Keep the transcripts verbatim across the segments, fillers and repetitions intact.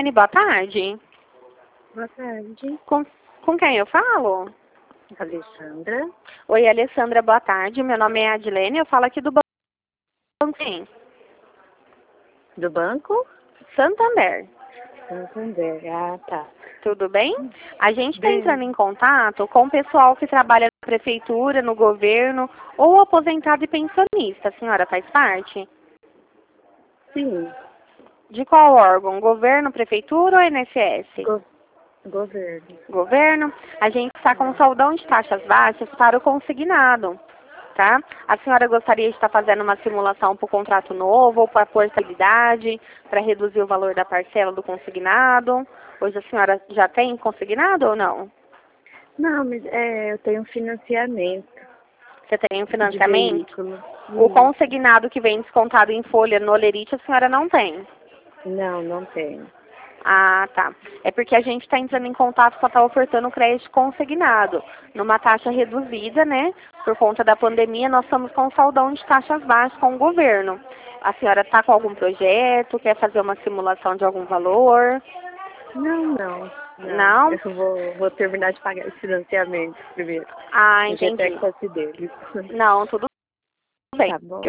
Adilene, boa tarde. Boa tarde. Com, com quem eu falo? Alessandra. Oi, Alessandra, boa tarde. Meu nome é Adilene, eu falo aqui do banco. Sim. Do banco? Santander. Santander. Ah, tá. Tudo bem? A gente está Bem. entrando em contato com o pessoal que trabalha na prefeitura, no governo, ou aposentado e pensionista. A senhora faz parte? Sim. De qual órgão? Governo, prefeitura ou I N S S? Go governo. Governo. A gente está com saudão de taxas baixas para o consignado, tá? A senhora gostaria de estar fazendo uma simulação para o contrato novo ou para a portabilidade, para reduzir o valor da parcela do consignado? Hoje a senhora já tem consignado ou não? Não, mas é, eu tenho financiamento. Você tem um De financiamento? veículo. O Hum. consignado que vem descontado em folha no Olerite a senhora não tem? Não, não tenho. Ah, tá. É porque a gente está entrando em contato, só está ofertando crédito consignado, numa taxa reduzida, né? Por conta da pandemia, nós estamos com um saldão de taxas baixas com o governo. A senhora está com algum projeto, quer fazer uma simulação de algum valor? Não, não. Não. Não? Eu vou, vou terminar de pagar esse financiamento primeiro. Ah, Eu já até entendi. posse dele. Não, tudo bem. Tá bom. Eu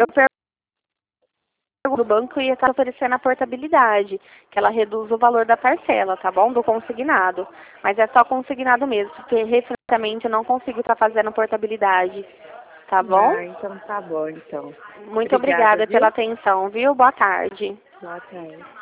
do banco ia estar oferecendo a portabilidade, que ela reduz o valor da parcela, tá bom? Do consignado. Mas é só consignado mesmo, porque refinanciamento eu não consigo estar fazendo portabilidade, tá bom? Ah, então tá bom, então. Muito Obrigada, obrigada pela viu? atenção, viu? Boa tarde. Boa tarde.